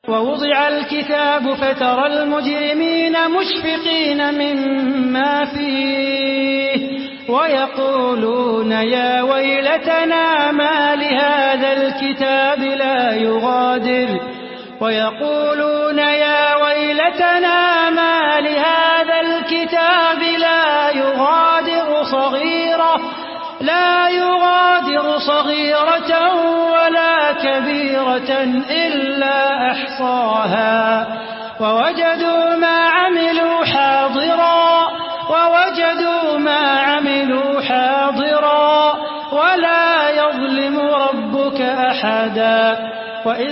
ووضع الكتاب فترى المجرمين مشفقين مما فيه ويقولون يا ويلتنا ما لهذا الكتاب لا يغادر صغيرة ولا كبيرة إلا أحصاها ووجدوا ما عملوا حاضرا ولا يظلم ربك أحدا.